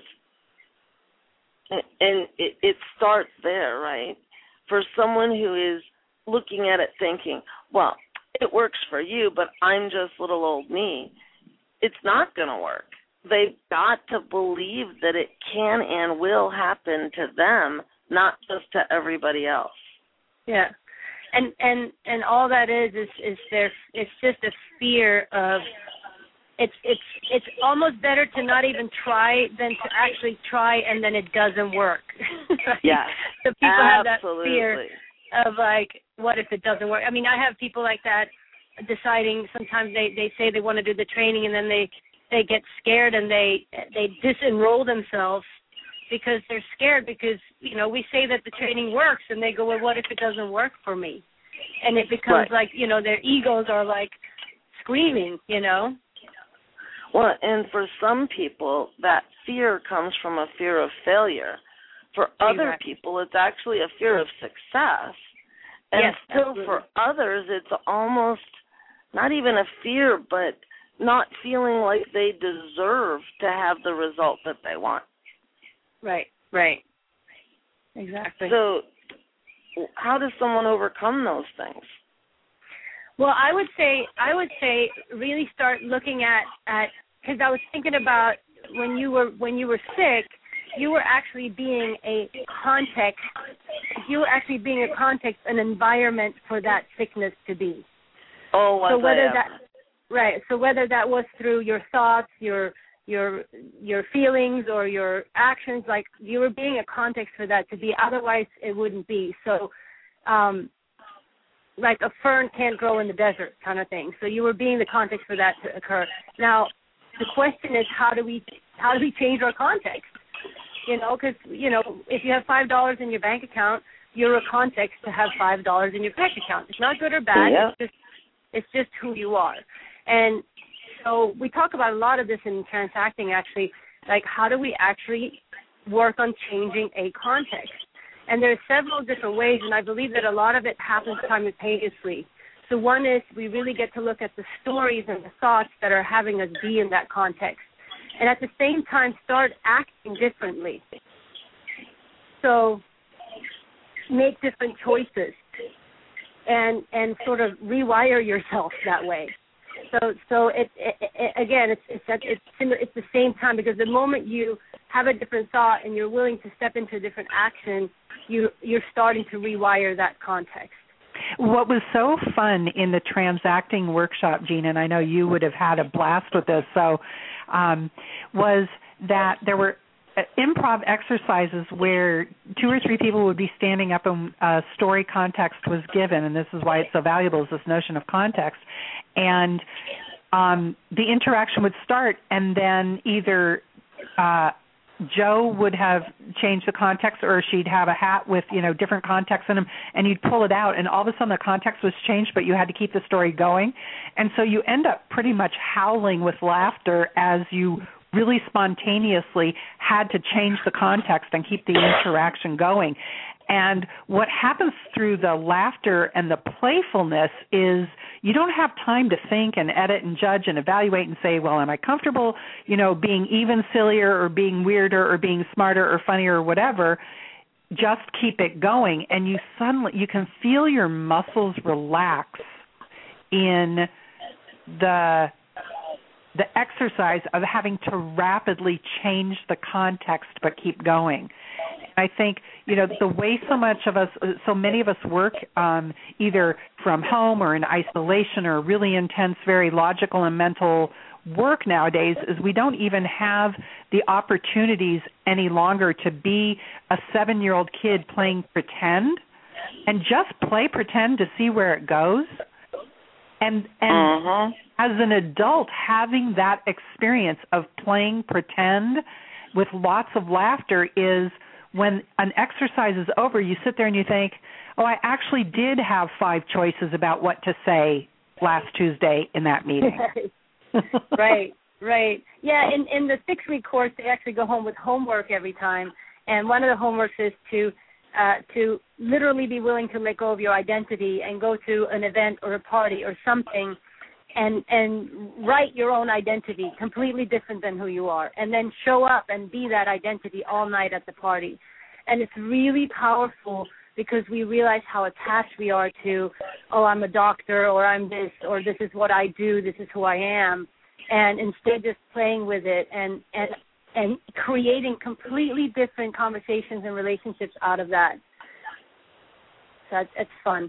And it, it starts there, right? For someone who is looking at it thinking, well, it works for you, but I'm just little old me. It's not going to work. They've got to believe that it can and will happen to them, not just to everybody else. Yeah. And and and all that is is is there. It's just a fear of. It's it's it's almost better to not even try than to actually try and then it doesn't work. Right? Yeah. So people Absolutely. have that fear of like, what if it doesn't work? I mean, I have people like that deciding. Sometimes they, they say they want to do the training and then they they get scared and they they disenroll themselves because they're scared because, you know, we say that the training works and they go, well, what if it doesn't work for me? And it becomes right. like, you know, their egos are like screaming, you know. Well, and for some people, that fear comes from a fear of failure. For other exactly. people, it's actually a fear of success. And yes, still absolutely. for others, it's almost not even a fear, but not feeling like they deserve to have the result that they want. Right, right. Exactly. So how does someone overcome those things? Well, I would say I would say really start looking at at because I was thinking about when you were when you were sick, you were actually being a context. You were actually being a context, an environment for that sickness to be. Oh, was so whether I that right. So whether that was through your thoughts, your your your feelings, or your actions, like you were being a context for that to be. Otherwise, it wouldn't be. So. Um, like a fern can't grow in the desert kind of thing. So you were being the context for that to occur. Now, the question is, how do we how do we change our context? You know, because, you know, if you have five dollars in your bank account, you're a context to have five dollars in your bank account. It's not good or bad. Yeah. It's just it's just who you are. And so we talk about a lot of this in Transacting, actually, like how do we actually work on changing a context? And there are several different ways, and I believe that a lot of it happens simultaneously. So one is we really get to look at the stories and the thoughts that are having us be in that context. And at the same time, start acting differently. So make different choices and and sort of rewire yourself that way. So so it, it, it again, it's it's it's it's the same time, because the moment you have a different thought and you're willing to step into a different action, you you're starting to rewire that context. What was so fun in the Transacting workshop, Gina, and I know you would have had a blast with this, so um, was that there were improv exercises where two or three people would be standing up and a story context was given, and this is why it's so valuable, is this notion of context. And um, the interaction would start, and then either uh, Joe would have changed the context, or she'd have a hat with, you know, different contexts in them, and you'd pull it out, and all of a sudden the context was changed, but you had to keep the story going. And so you end up pretty much howling with laughter as you really spontaneously had to change the context and keep the interaction going. And what happens through the laughter and the playfulness is you don't have time to think and edit and judge and evaluate and say, well, am I comfortable, you know, being even sillier or being weirder or being smarter or funnier or whatever. Just keep it going, and you suddenly you can feel your muscles relax in the the exercise of having to rapidly change the context but keep going. I think, you know, the way so much of us, so many of us work um, either from home or in isolation or really intense, very logical and mental work nowadays is we don't even have the opportunities any longer to be a seven-year-old kid playing pretend and just play pretend to see where it goes. And and uh-huh. as an adult, having that experience of playing pretend with lots of laughter is when an exercise is over, you sit there and you think, oh, I actually did have five choices about what to say last Tuesday in that meeting. Right, right. Yeah, in, in the six-week course, they actually go home with homework every time. And one of the homeworks is to uh, to literally be willing to let go of your identity and go to an event or a party or something and and write your own identity, completely different than who you are, and then show up and be that identity all night at the party. And it's really powerful because we realize how attached we are to, oh, I'm a doctor, or I'm this, or this is what I do, this is who I am, and instead just playing with it and and and creating completely different conversations and relationships out of that. So it's, it's fun.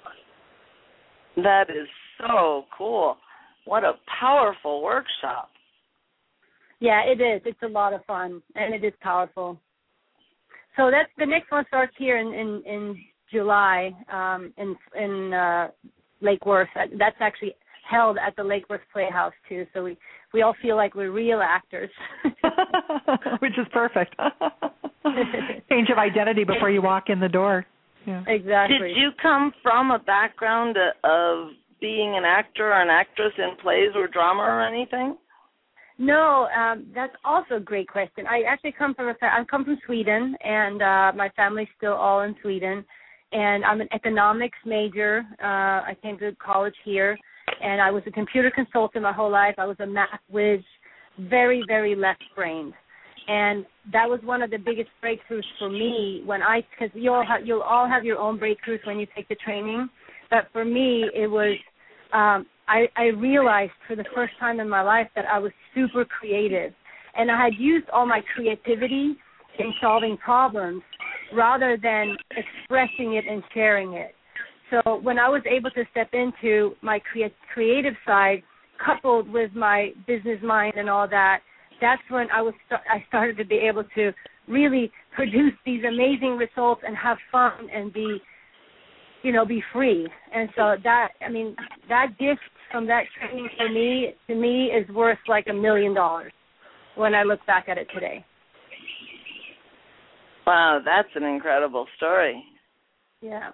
That is so cool. What a powerful workshop. Yeah, it is. It's a lot of fun, and it is powerful. So that's the next one starts here in, in, in July um, in in uh, Lake Worth. That's actually held at the Lake Worth Playhouse, too, so we, we all feel like we're real actors. Which is perfect. Change of identity before you walk in the door. Yeah. Exactly. Did you come from a background of being an actor or an actress in plays or drama or anything? No, um, that's also a great question. I actually come from a fa- I come from Sweden, and uh, my family's still all in Sweden. And I'm an economics major. Uh, I came to college here, and I was a computer consultant my whole life. I was a math whiz, very, very left-brained. And that was one of the biggest breakthroughs for me when I, because you'll have, you'll all have your own breakthroughs when you take the training. But for me, it was, um, I, I realized for the first time in my life that I was super creative. And I had used all my creativity in solving problems rather than expressing it and sharing it. So when I was able to step into my crea- creative side, coupled with my business mind and all that, that's when I was st- I started to be able to really produce these amazing results and have fun and be, you know, be free. And so that, I mean, that gift from that training for me, to me, is worth like a million dollars when I look back at it today. Wow, that's an incredible story. Yeah.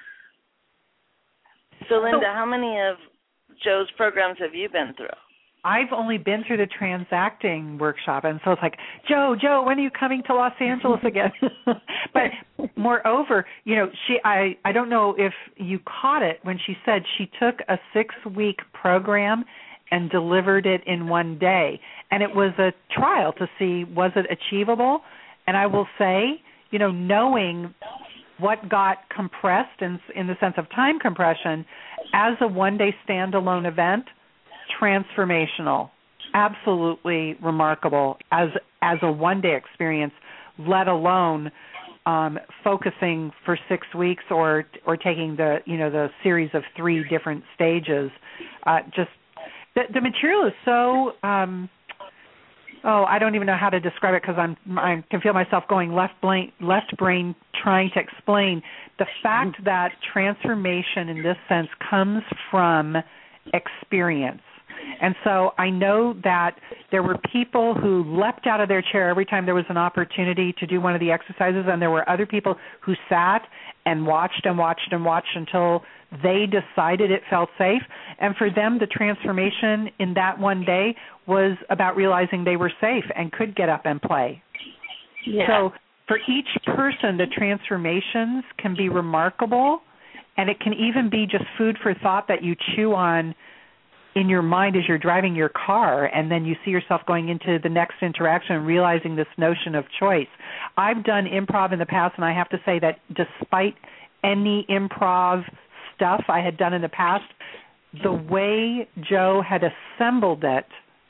So, Linda, how many of Joe's programs have you been through? I've only been through the transacting workshop, and so it's like, Joe, Joe, when are you coming to Los Angeles again? But moreover, you know, she, I, I don't know if you caught it when she said she took a six-week program and delivered it in one day, and it was a trial to see was it achievable. And I will say, you know, knowing what got compressed in, in the sense of time compression as a one-day standalone event, transformational, absolutely remarkable as as a one-day experience, let alone um, focusing for six weeks or or taking the you know the series of three different stages. Uh, just the, the material is so. Um, Oh, I don't even know how to describe it because I'm I can feel myself going left brain, left brain trying to explain the fact that transformation in this sense comes from experience. And so I know that there were people who leapt out of their chair every time there was an opportunity to do one of the exercises, and there were other people who sat and watched and watched and watched until they decided it felt safe. And for them, the transformation in that one day was about realizing they were safe and could get up and play. Yeah. So for each person, the transformations can be remarkable, and it can even be just food for thought that you chew on in your mind as you're driving your car, and then you see yourself going into the next interaction and realizing this notion of choice. I've done improv in the past, and I have to say that despite any improv stuff I had done in the past, the way Joe had assembled it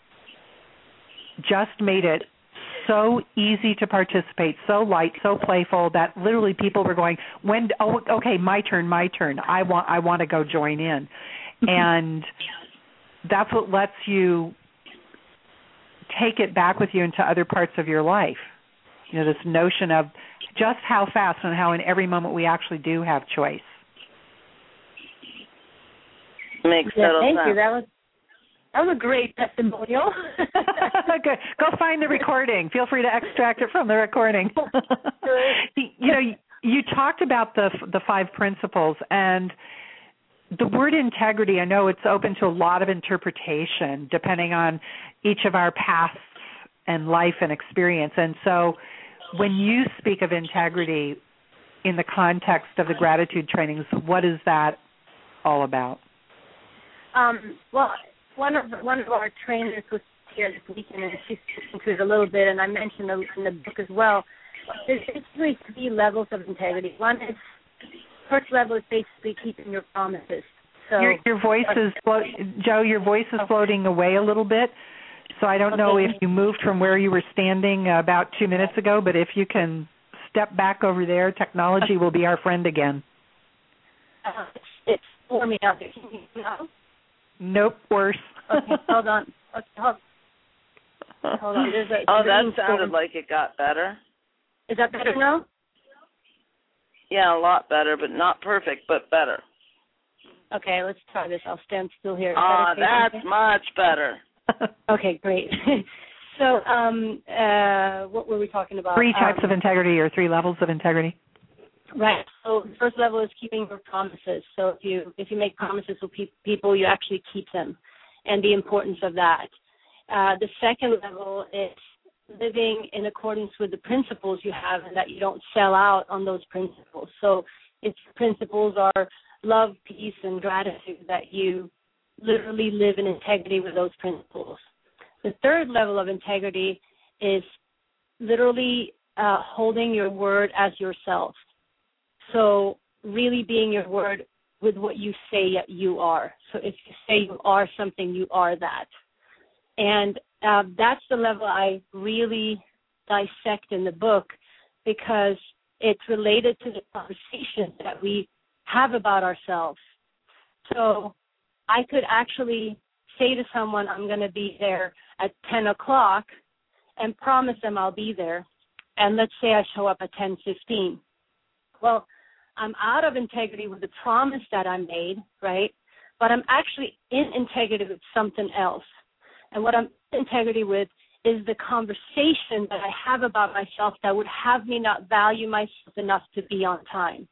just made it so easy to participate, so light, so playful that literally people were going, "When? Oh, okay, my turn, my turn. I want, I want to go join in," and that's what lets you take it back with you into other parts of your life. You know, this notion of just how fast and how in every moment we actually do have choice. Makes yeah, total thank sense. you. That was that was a great testimonial. Good. Go find the recording. Feel free to extract it from the recording. You know, you talked about the the five principles, and the word integrity, I know it's open to a lot of interpretation depending on each of our paths and life and experience. And so when you speak of integrity in the context of the gratitude trainings, what is that all about? Um, well, one of one of our trainers was here this weekend, and she spoke to it a little bit, and I mentioned it in the book as well. There's basically three levels of integrity. One is, first level is basically keeping your promises. So your, your voice is, flo- Joe, your voice is floating away a little bit, so I don't know if you moved from where you were standing about two minutes ago, but if you can step back over there, technology will be our friend again. Uh, it's, it's for me out there. Can you hear me now? Nope, worse. Okay, hold on. Okay, hold, hold on. There's a, oh, there's that sounded like it got better. Is that better now? Yeah, a lot better, but not perfect, but better. Okay, let's try this. I'll stand still here. Ah, that that's okay? much better. Okay, great. So, um, uh, what were we talking about? Three types um, of integrity or three levels of integrity. Right. So the first level is keeping your promises. So if you if you make promises with pe- people, you actually keep them, and the importance of that. Uh, the second level is living in accordance with the principles you have, and that you don't sell out on those principles. So its principles are love, peace, and gratitude, that you literally live in integrity with those principles. The third level of integrity is literally uh, holding your word as yourself. So really being your word with what you say you are. So if you say you are something, you are that. And uh, that's the level I really dissect in the book, because it's related to the conversation that we have about ourselves. So I could actually say to someone, I'm going to be there at ten o'clock, and promise them I'll be there. And let's say I show up at ten fifteen. Well, I'm out of integrity with the promise that I made, right? But I'm actually in integrity with something else. And what I'm in integrity with is the conversation that I have about myself that would have me not value myself enough to be on time.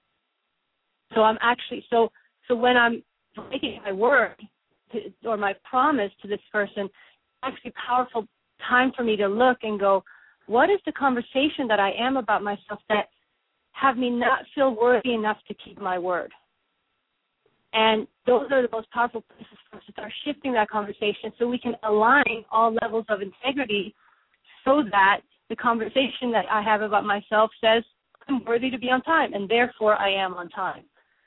So I'm actually, so so when I'm making my word to, or my promise to this person, it's actually a powerful time for me to look and go, what is the conversation that I am about myself that have me not feel worthy enough to keep my word? And those are the most powerful places for us to start shifting that conversation, so we can align all levels of integrity, so that the conversation that I have about myself says I'm worthy to be on time, and therefore I am on time.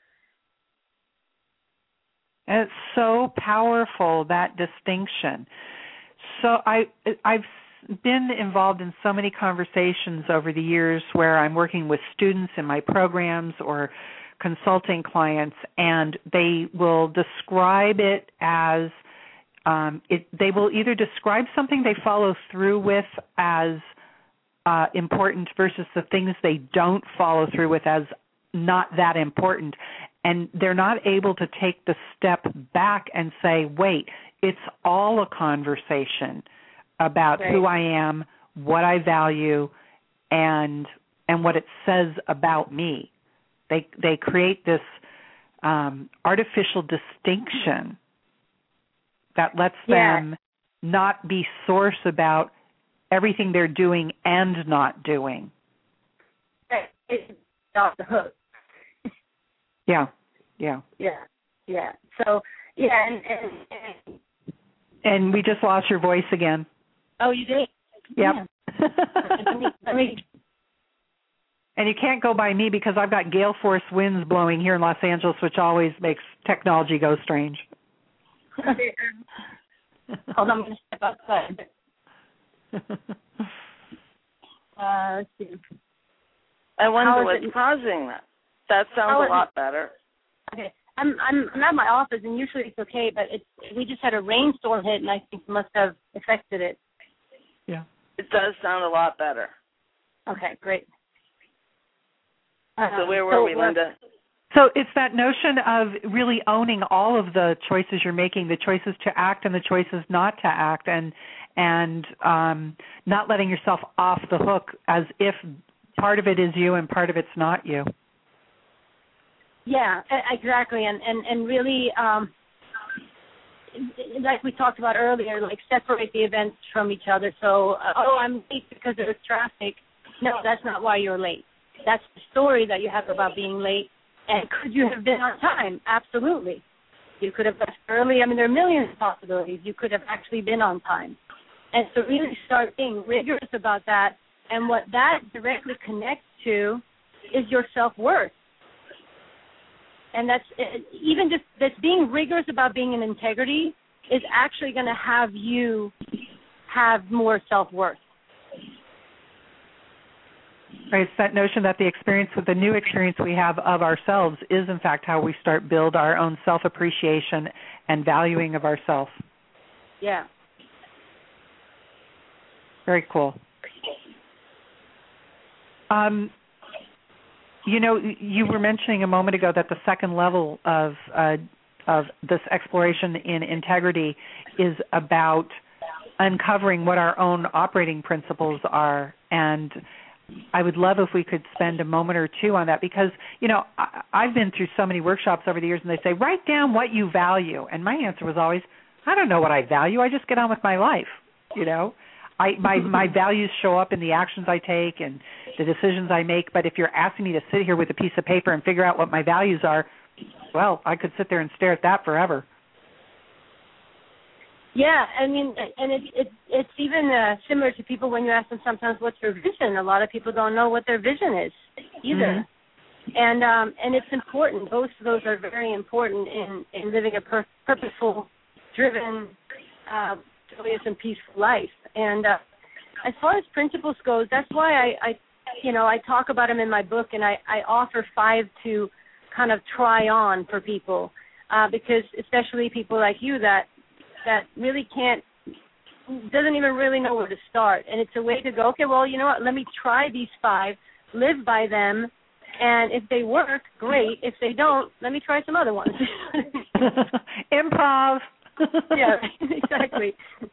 And it's so powerful, that distinction. So I, I've been involved in so many conversations over the years where I'm working with students in my programs or consulting clients, and they will describe it as um, it, they will either describe something they follow through with as uh, important versus the things they don't follow through with as not that important. And they're not able to take the step back and say, wait, it's all a conversation about right. who I am, what I value, and and what it says about me. They they create this um, artificial distinction that lets yeah. them not be source about everything they're doing and not doing. It's off the hook. Yeah, yeah. Yeah, yeah. So, yeah, and, and, and and we just lost your voice again. Oh, you did? Yep. Yeah. let me, let me. And you can't go by me because I've got gale force winds blowing here in Los Angeles, which always makes technology go strange. Hold on, I'm going to step outside. Uh, let's see. I wonder How is what's it- causing that. That sounds How a is lot better. Okay, I'm I'm I'm at my office, and usually it's okay, but it's we just had a rainstorm hit, and I think it must have affected it. Yeah. It does sound a lot better. Okay, great. Uh, so where were so, we, Linda? So it's that notion of really owning all of the choices you're making, the choices to act and the choices not to act, and and um, not letting yourself off the hook as if part of it is you and part of it's not you. Yeah, exactly, and and and really, um, like we talked about earlier, like separate the events from each other. So, uh, oh, I'm late because there was traffic. No, that's not why you're late. That's the story that you have about being late. And could you have been on time? Absolutely. You could have left early. I mean, there are millions of possibilities. You could have actually been on time. And so really start being rigorous about that. And what that directly connects to is your self-worth. And that's even just that's being rigorous about being in integrity is actually going to have you have more self-worth. Right, it's that notion that the experience, with the new experience we have of ourselves, is in fact how we start build our own self-appreciation and valuing of ourselves. Yeah. Very cool. Um, you know, you were mentioning a moment ago that the second level of uh, of this exploration in integrity is about uncovering what our own operating principles are, and I would love if we could spend a moment or two on that because, you know, I, I've been through so many workshops over the years and they say, write down what you value. And my answer was always, I don't know what I value. I just get on with my life, you know. I my, my values show up in the actions I take and the decisions I make. But if you're asking me to sit here with a piece of paper and figure out what my values are, well, I could sit there and stare at that forever. Yeah, I mean, and it, it, it's even uh, similar to people when you ask them sometimes what's your vision. A lot of people don't know what their vision is either. Mm-hmm. And um, and it's important. Both of those are very important in, in living a pur- purposeful, driven, uh, joyous, and peaceful life. And uh, as far as principles goes, that's why I, I, you know, I talk about them in my book, and I, I offer five to kind of try on for people, uh, because especially people like you that that really can't, doesn't even really know where to start. And it's a way to go, okay, well, you know what, let me try these five, live by them, and if they work, great. If they don't, let me try some other ones. Improv. Yeah, exactly.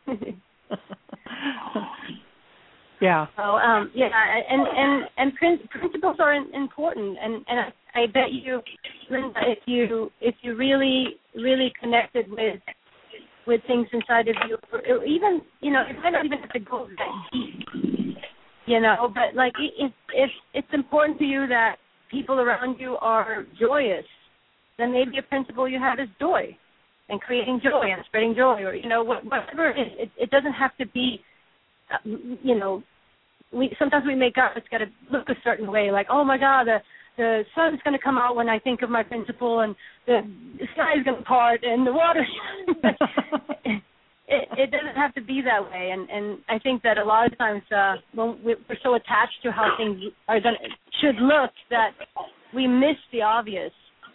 Yeah. So, um, yeah, and and and prin- principles are in, important, and and I, I bet you, Linda, if you if you really really connected with with things inside of you, or even, you know, it might not even have to go that deep, you know, but like if if it's important to you that people around you are joyous, then maybe a principle you have is joy, and creating joy and spreading joy, or, you know, whatever it is. It, it doesn't have to be, uh, you know, we sometimes we make up, it's got to look a certain way, like, oh my God, the the sun's going to come out when I think of my principle, and the, the sky is going to part, and the water. it, it doesn't have to be that way, and, and I think that a lot of times uh, when we're so attached to how things are going should look that we miss the obvious.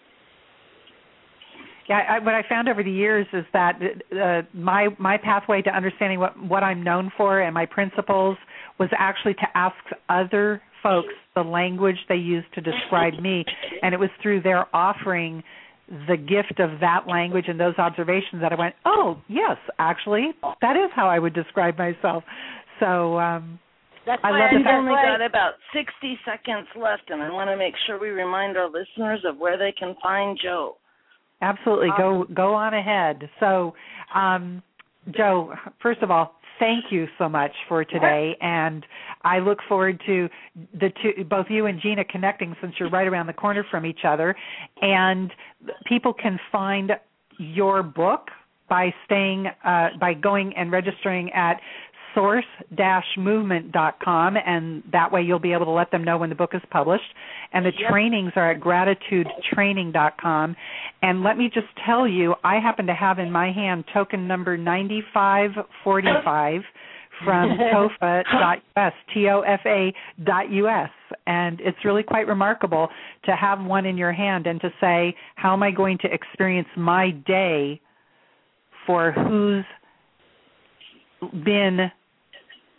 Yeah, I, what I found over the years is that uh, my my pathway to understanding what, what I'm known for and my principles was actually to ask other folks the language they use to describe me, and it was through their offering the gift of that language and those observations that I went, oh, yes, actually, that is how I would describe myself. So um, That's I why love We've the fact only got about sixty seconds left, and I want to make sure we remind our listeners of where they can find Joe. Absolutely. Go go on ahead. So, um, Joe, first of all, thank you so much for today, and I look forward to the two, both you and Gina connecting, since you're right around the corner from each other. And people can find your book by staying uh, by going and registering at source dash movement dot com, and that way you'll be able to let them know when the book is published. And the Yep. trainings are at gratitude training dot com. And let me just tell you, I happen to have in my hand token number ninety-five forty-five from tofa dot U S, T O F A dot U S. And it's really quite remarkable to have one in your hand and to say, how am I going to experience my day for who's been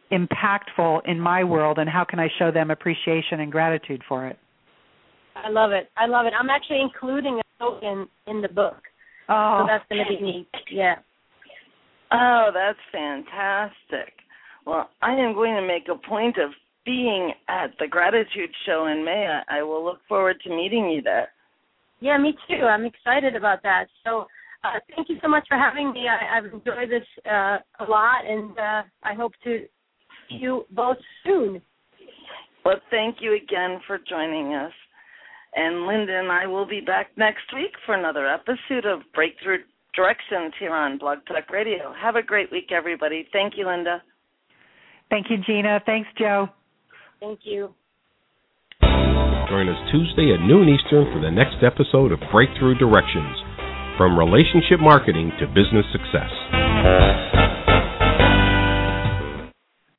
impactful in my world, and how can I show them appreciation and gratitude for it? I love it. I love it. I'm actually including a note in, in the book. Oh. So that's going to be neat. Yeah. Oh, that's fantastic. Well, I am going to make a point of being at the Gratitude Show in May. I will look forward to meeting you there. Yeah, me too. I'm excited about that. So uh, thank you so much for having me. I, I've enjoyed this uh, a lot, and uh, I hope to see you both soon. Well, thank you again for joining us. And Linda and I will be back next week for another episode of Breakthrough Directions here on Blog Talk Radio. Have a great week, everybody. Thank you, Linda. Thank you, Gina. Thanks, Joe. Thank you. Join us Tuesday at noon Eastern for the next episode of Breakthrough Directions, from relationship marketing to business success.